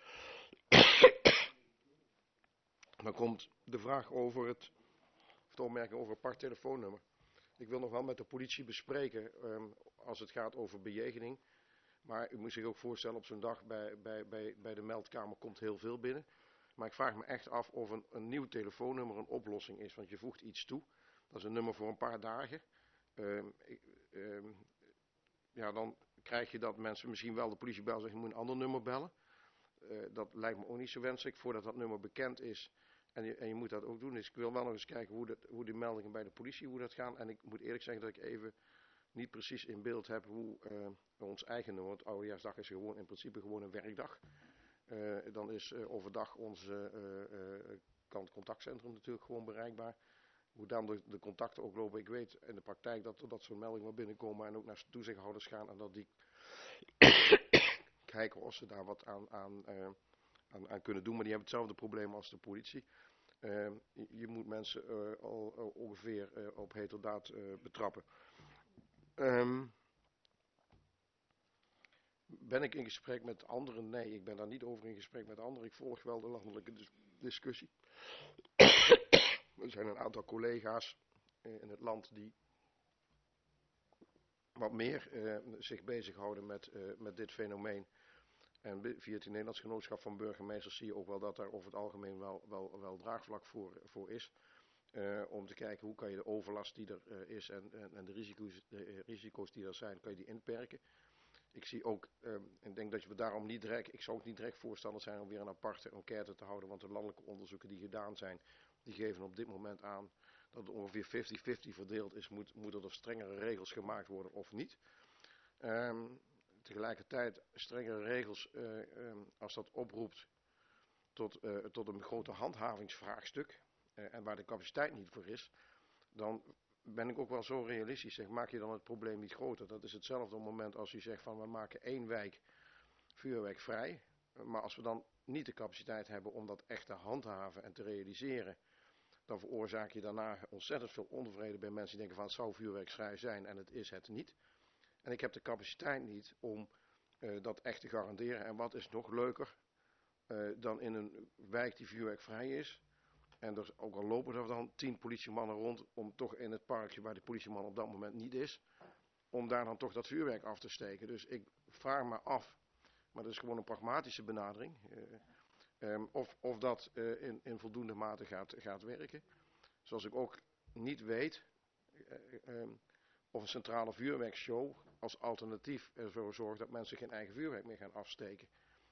Dan komt de vraag of de opmerking over apart telefoonnummer. Ik wil nog wel met de politie bespreken als het gaat over bejegening. Maar u moet zich ook voorstellen, op zo'n dag bij de meldkamer komt heel veel binnen. Maar ik vraag me echt af of een nieuw telefoonnummer een oplossing is. Want je voegt iets toe. Dat is een nummer voor een paar dagen. Ja, dan krijg je dat mensen misschien wel de politie bellen en zeggen, je moet een ander nummer bellen. Dat lijkt me ook niet zo wenselijk voordat dat nummer bekend is. En je moet dat ook doen. Dus ik wil wel nog eens kijken hoe die meldingen bij de politie, hoe dat gaan. En ik moet eerlijk zeggen dat ik even niet precies in beeld heb hoe ons eigen nummer, want Oudejaarsdag is gewoon in principe gewoon een werkdag. Dan is overdag ons contactcentrum natuurlijk gewoon bereikbaar. Hoe dan de contacten ook lopen. Ik weet in de praktijk dat zo'n meldingen wel binnenkomen en ook naar toezichthouders gaan. En dat die kijken of ze daar wat aan kunnen doen. Maar die hebben hetzelfde probleem als de politie. Je moet mensen al ongeveer op heterdaad betrappen. Ben ik in gesprek met anderen? Nee, ik ben daar niet over in gesprek met anderen. Ik volg wel de landelijke discussie. Er zijn een aantal collega's in het land die wat meer zich bezighouden met dit fenomeen. En via het Nederlands Genootschap van Burgemeesters zie je ook wel dat daar over het algemeen wel draagvlak voor is. Om te kijken hoe kan je de overlast die er is en de risico's die er zijn, kan je die inperken. Ik zie ook, ik denk dat we daarom ik zou ook niet direct voorstander zijn om weer een aparte enquête te houden, want de landelijke onderzoeken die gedaan zijn, die geven op dit moment aan dat het ongeveer 50-50 verdeeld is, moeten er strengere regels gemaakt worden of niet. Tegelijkertijd strengere regels, als dat oproept tot een grote handhavingsvraagstuk, en waar de capaciteit niet voor is, dan ben ik ook wel zo realistisch, zeg, maak je dan het probleem niet groter. Dat is hetzelfde moment als u zegt van we maken 1 wijk vuurwerk vrij, maar als we dan niet de capaciteit hebben om dat echt te handhaven en te realiseren, dan veroorzaak je daarna ontzettend veel onvrede bij mensen die denken van het zou vuurwerkvrij zijn en het is het niet. En ik heb de capaciteit niet om dat echt te garanderen. En wat is nog leuker dan in een wijk die vuurwerkvrij is. En er, ook al lopen er dan 10 politiemannen rond om toch in het parkje waar de politieman op dat moment niet is, om daar dan toch dat vuurwerk af te steken. Dus ik vraag me af, maar dat is gewoon een pragmatische benadering, of dat in voldoende mate gaat werken. Zoals ik ook niet weet of een centrale vuurwerkshow als alternatief ervoor zorgt dat mensen geen eigen vuurwerk meer gaan afsteken.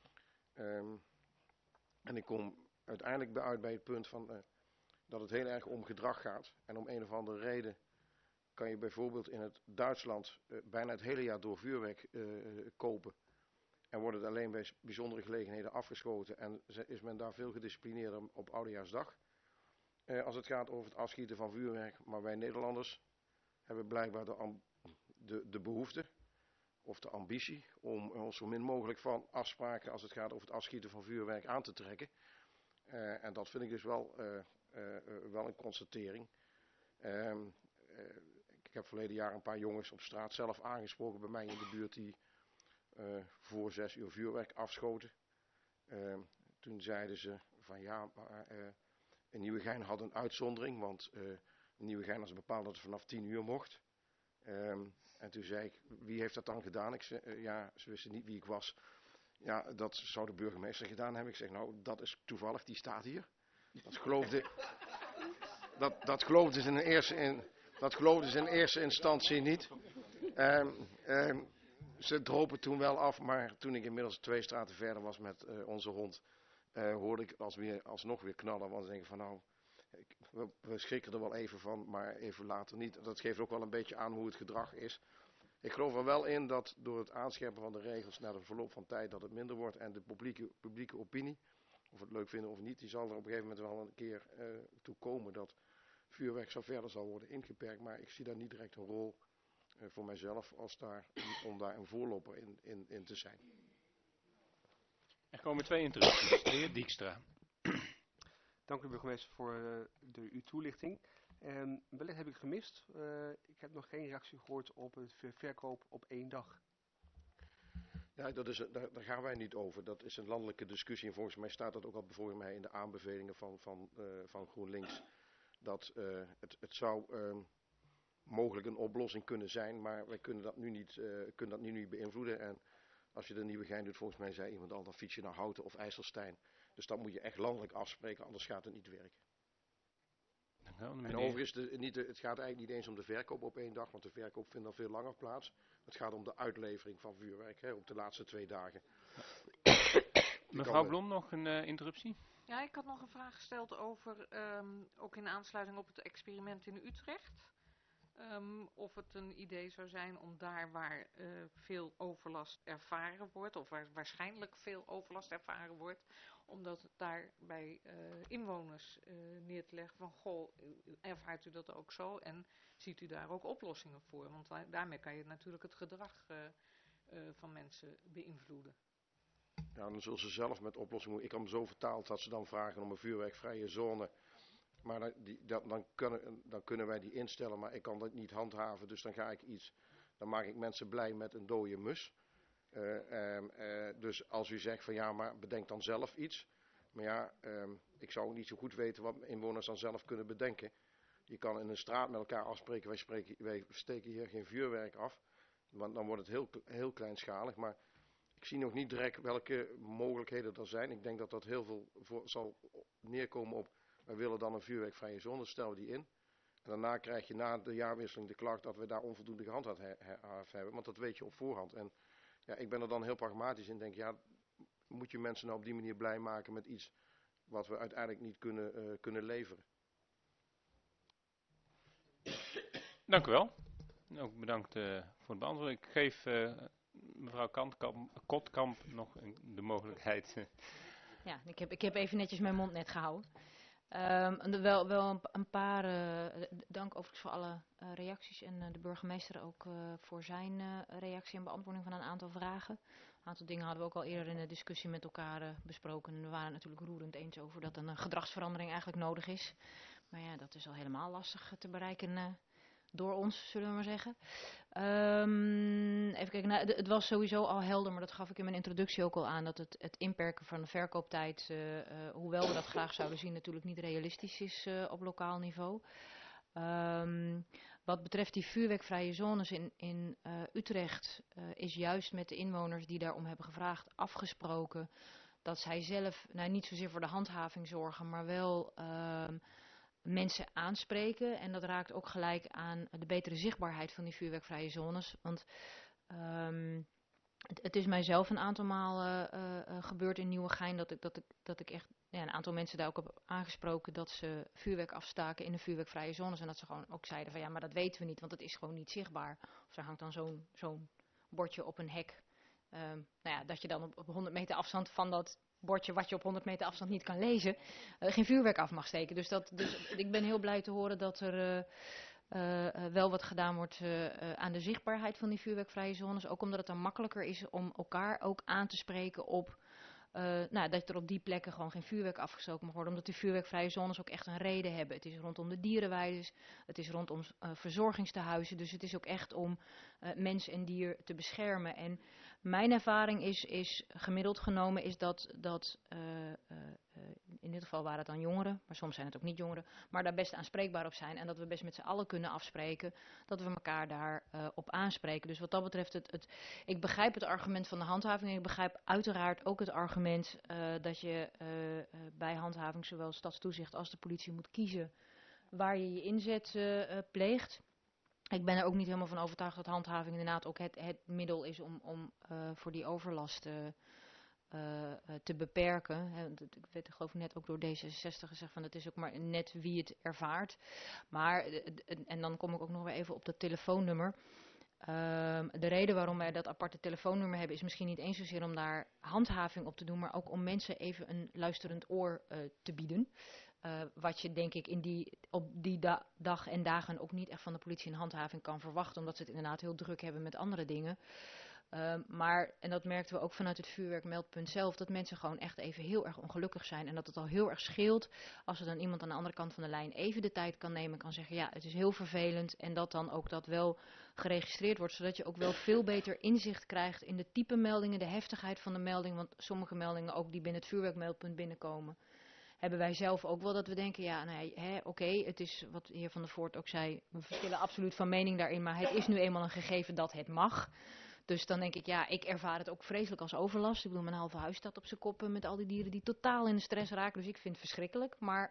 En ik kom uiteindelijk uit bij het punt van dat het heel erg om gedrag gaat. En om een of andere reden kan je bijvoorbeeld in het Duitsland bijna het hele jaar door vuurwerk kopen. En wordt het alleen bij bijzondere gelegenheden afgeschoten. En is men daar veel gedisciplineerder op Oudejaarsdag. Als het gaat over het afschieten van vuurwerk. Maar wij Nederlanders hebben blijkbaar de behoefte of de ambitie om ons zo min mogelijk van afspraken als het gaat over het afschieten van vuurwerk aan te trekken. En dat vind ik dus wel een constatering. Ik heb verleden jaar een paar jongens op straat zelf aangesproken bij mij in de buurt die voor 6 uur vuurwerk afschoten. Toen zeiden ze van ja, maar in Nieuwegein had een uitzondering, want in Nieuwegein had ze bepaald dat het vanaf 10 uur mocht. En toen zei ik, wie heeft dat dan gedaan? Ik zei, ja, ze wisten niet wie ik was. Ja, dat zou de burgemeester gedaan hebben. Ik zeg, nou, dat is toevallig, die staat hier. Dat geloofde ze in eerste instantie niet. Ze dropen toen wel af, maar toen ik inmiddels 2 straten verder was met onze hond, hoorde ik alsnog weer knallen. Want ik denk van nou, we schrikken er wel even van, maar even later niet. Dat geeft ook wel een beetje aan hoe het gedrag is. Ik geloof er wel in dat door het aanscherpen van de regels na de verloop van tijd dat het minder wordt. En de publieke opinie, of we het leuk vinden of niet, die zal er op een gegeven moment wel een keer toe komen dat vuurwerk zo verder zal worden ingeperkt. Maar ik zie daar niet direct een rol voor mijzelf om daar een voorloper in te zijn. Er komen 2 interrupties. De heer Dijkstra. Dank u burgemeester voor uw toelichting. Wellicht heb ik gemist. Ik heb nog geen reactie gehoord op het verkoop op 1 dag. Ja, daar gaan wij niet over. Dat is een landelijke discussie en volgens mij staat dat ook al volgens mij in de aanbevelingen van GroenLinks. Dat het zou mogelijk een oplossing kunnen zijn, maar wij kunnen dat nu niet beïnvloeden. En als je de Nieuwegein doet, volgens mij zei iemand al, dan fiets je naar Houten of IJsselstein. Dus dat moet je echt landelijk afspreken, anders gaat het niet werken. En overigens, het gaat eigenlijk niet eens om de verkoop op 1 dag, want de verkoop vindt dan veel langer plaats. Het gaat om de uitlevering van vuurwerk op de laatste 2 dagen. Mevrouw Blom, nog een interruptie? Ja, ik had nog een vraag gesteld over, ook in aansluiting op het experiment in Utrecht. Of het een idee zou zijn om daar waar veel overlast ervaren wordt, of waar waarschijnlijk veel overlast ervaren wordt, om dat daar bij inwoners neer te leggen van, goh, ervaart u dat ook zo en ziet u daar ook oplossingen voor? Want daarmee kan je natuurlijk het gedrag van mensen beïnvloeden. Ja, dan zullen ze zelf met oplossingen moeten. Ik heb hem zo vertaald dat ze dan vragen om een vuurwerkvrije zone. Maar dan kunnen wij die instellen, maar ik kan dat niet handhaven. Dus dan maak ik mensen blij met een dode mus. Dus als u zegt van ja, maar bedenk dan zelf iets. Maar ja, ik zou ook niet zo goed weten wat inwoners dan zelf kunnen bedenken. Je kan in een straat met elkaar afspreken, wij steken hier geen vuurwerk af. Want dan wordt het heel kleinschalig. Maar ik zie nog niet direct welke mogelijkheden er zijn. Ik denk dat dat heel veel zal neerkomen op, wij willen dan een vuurwerkvrije zone, stellen we die in. En daarna krijg je na de jaarwisseling de klacht dat we daar onvoldoende gehandhaafd hebben. Want dat weet je op voorhand. En ja, ik ben er dan heel pragmatisch in. Denk, ja, moet je mensen nou op die manier blij maken met iets wat we uiteindelijk niet kunnen leveren. Dank u wel. Ook bedankt voor het beantwoorden. Ik geef mevrouw Kotkamp nog de mogelijkheid. Ja, ik heb even netjes mijn mond net gehouden. Wel een paar, dank overigens voor alle reacties en de burgemeester ook voor zijn reactie en beantwoording van een aantal vragen. Een aantal dingen hadden we ook al eerder in de discussie met elkaar besproken. En we waren het natuurlijk roerend eens over dat een gedragsverandering eigenlijk nodig is. Maar ja, dat is al helemaal lastig te bereiken door ons, zullen we maar zeggen. Even kijken, het was sowieso al helder, maar dat gaf ik in mijn introductie ook al aan, dat het inperken van de verkooptijd, hoewel we dat graag zouden zien, natuurlijk niet realistisch is op lokaal niveau. Wat betreft die vuurwerkvrije zones in Utrecht is juist met de inwoners die daarom hebben gevraagd afgesproken dat zij zelf niet zozeer voor de handhaving zorgen, maar wel mensen aanspreken. En dat raakt ook gelijk aan de betere zichtbaarheid van die vuurwerkvrije zones. Want het is mijzelf een aantal maal gebeurd in Nieuwegein dat ik echt een aantal mensen daar ook heb aangesproken dat ze vuurwerk afstaken in de vuurwerkvrije zones. En dat ze gewoon ook zeiden van ja, maar dat weten we niet, want het is gewoon niet zichtbaar. Of er hangt dan zo'n bordje op een hek. Dat je dan op 100 meter afstand van dat bordje wat je op 100 meter afstand niet kan lezen, geen vuurwerk af mag steken. Dus ik ben heel blij te horen dat er wel wat gedaan wordt aan de zichtbaarheid van die vuurwerkvrije zones. Ook omdat het dan makkelijker is om elkaar ook aan te spreken op dat er op die plekken gewoon geen vuurwerk afgestoken mag worden. Omdat die vuurwerkvrije zones ook echt een reden hebben. Het is rondom de dierenweides, het is rondom verzorgingstehuizen. Dus het is ook echt om mens en dier te beschermen. En mijn ervaring is gemiddeld genomen is dat in dit geval waren het dan jongeren, maar soms zijn het ook niet jongeren, maar daar best aanspreekbaar op zijn. En dat we best met z'n allen kunnen afspreken dat we elkaar daar op aanspreken. Dus wat dat betreft, ik begrijp het argument van de handhaving en ik begrijp uiteraard ook het argument dat je bij handhaving zowel stadstoezicht als de politie moet kiezen waar je je inzet pleegt. Ik ben er ook niet helemaal van overtuigd dat handhaving inderdaad ook het middel is om voor die overlast te beperken. Ik weet, geloof ik net ook door D66 gezegd van het is ook maar net wie het ervaart. Maar, en dan kom ik ook nog weer even op dat telefoonnummer. De reden waarom wij dat aparte telefoonnummer hebben is misschien niet eens zozeer om daar handhaving op te doen, maar ook om mensen even een luisterend oor te bieden. Wat je denk ik op die dag en dagen ook niet echt van de politie en handhaving kan verwachten, omdat ze het inderdaad heel druk hebben met andere dingen. Maar, en dat merkten we ook vanuit het vuurwerkmeldpunt zelf, dat mensen gewoon echt even heel erg ongelukkig zijn. En dat het al heel erg scheelt als er dan iemand aan de andere kant van de lijn even de tijd kan nemen en kan zeggen, ja, het is heel vervelend. En dat dan ook dat wel geregistreerd wordt, zodat je ook wel veel beter inzicht krijgt in de type meldingen, de heftigheid van de melding. Want sommige meldingen, ook die binnen het vuurwerkmeldpunt binnenkomen, hebben wij zelf ook wel dat we denken, ja, nou ja, oké, het is wat de heer Van der Voort ook zei, we verschillen absoluut van mening daarin, maar het is nu eenmaal een gegeven dat het mag. Dus dan denk ik, ja, ik ervaar het ook vreselijk als overlast. Ik bedoel, mijn halve huis staat op zijn koppen met al die dieren die totaal in de stress raken. Dus ik vind het verschrikkelijk. Maar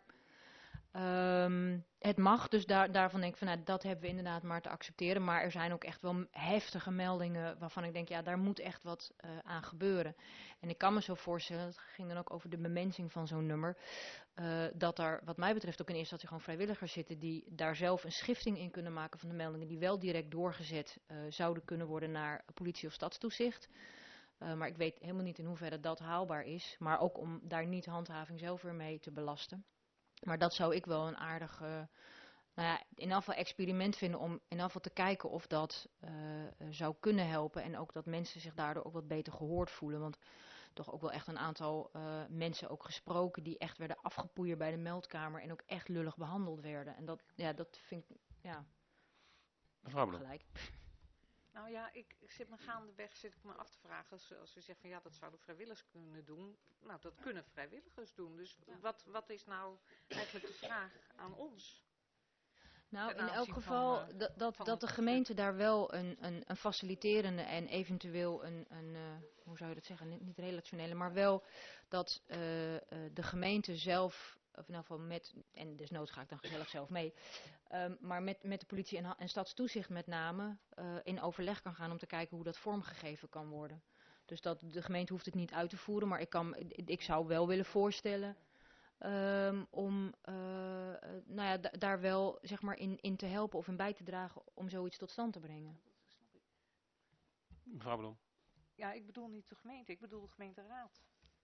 het mag, dus daarvan denk ik van, nou, dat hebben we inderdaad maar te accepteren. Maar er zijn ook echt wel heftige meldingen waarvan ik denk, ja, daar moet echt wat aan gebeuren. En ik kan me zo voorstellen, het ging dan ook over de bemensing van zo'n nummer, dat er wat mij betreft ook in eerste instantie gewoon vrijwilligers zitten die daar zelf een schifting in kunnen maken van de meldingen die wel direct doorgezet zouden kunnen worden naar politie of stadstoezicht. Maar ik weet helemaal niet in hoeverre dat haalbaar is. Maar ook om daar niet handhaving zelf weer mee te belasten. Maar dat zou ik wel een aardig, nou ja, in ieder geval experiment vinden om in ieder geval te kijken of dat zou kunnen helpen. En ook dat mensen zich daardoor ook wat beter gehoord voelen. Want toch ook wel echt een aantal mensen ook gesproken die echt werden afgepoeierd bij de meldkamer en ook echt lullig behandeld werden. En dat, ja, dat vind ik, ja, Mevrouw Blom. Gelijk. Nou ja, ik zit me gaandeweg me af te vragen, als u zegt van ja, dat zouden vrijwilligers kunnen doen. Nou, dat kunnen vrijwilligers doen. Dus wat is nou eigenlijk de vraag aan ons? Nou, in elk geval dat de gemeente daar wel een faciliterende en eventueel hoe zou je dat zeggen, niet relationele, maar wel dat de gemeente zelf, of in elk geval met, en desnoods ga ik dan gezellig zelf mee, maar met de politie en stadstoezicht met name in overleg kan gaan om te kijken hoe dat vormgegeven kan worden. Dus dat de gemeente hoeft het niet uit te voeren, maar ik zou wel willen voorstellen om nou ja, daar wel zeg maar in te helpen of in bij te dragen om zoiets tot stand te brengen. Mevrouw Blom. Ja, ik bedoel niet de gemeente, ik bedoel de gemeenteraad.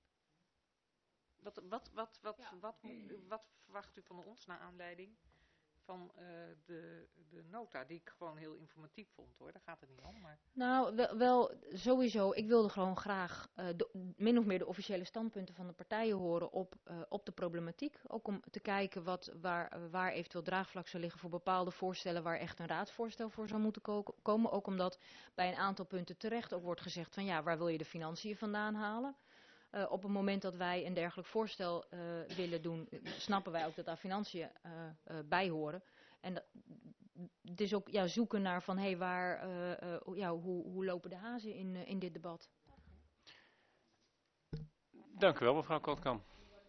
Wat verwacht u van ons naar aanleiding van de nota, die ik gewoon heel informatief vond hoor, daar gaat het niet om. Maar... Nou, wel sowieso, ik wilde gewoon graag min of meer de officiële standpunten van de partijen horen op de problematiek. Ook om te kijken waar eventueel draagvlak zou liggen voor bepaalde voorstellen waar echt een raadsvoorstel voor zou moeten komen. Ook omdat bij een aantal punten terecht ook wordt gezegd van ja, waar wil je de financiën vandaan halen? Op het moment dat wij een dergelijk voorstel willen doen, snappen wij ook dat daar financiën bij horen. En het is ook zoeken naar van hey, hoe lopen de hazen in dit debat? Dank u wel, mevrouw Kootkamp.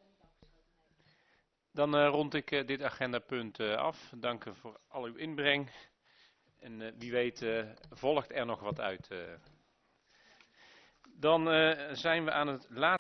Dan rond ik dit agendapunt af. Dank u voor al uw inbreng. En wie weet volgt er nog wat uit. Dan zijn we aan het laatste.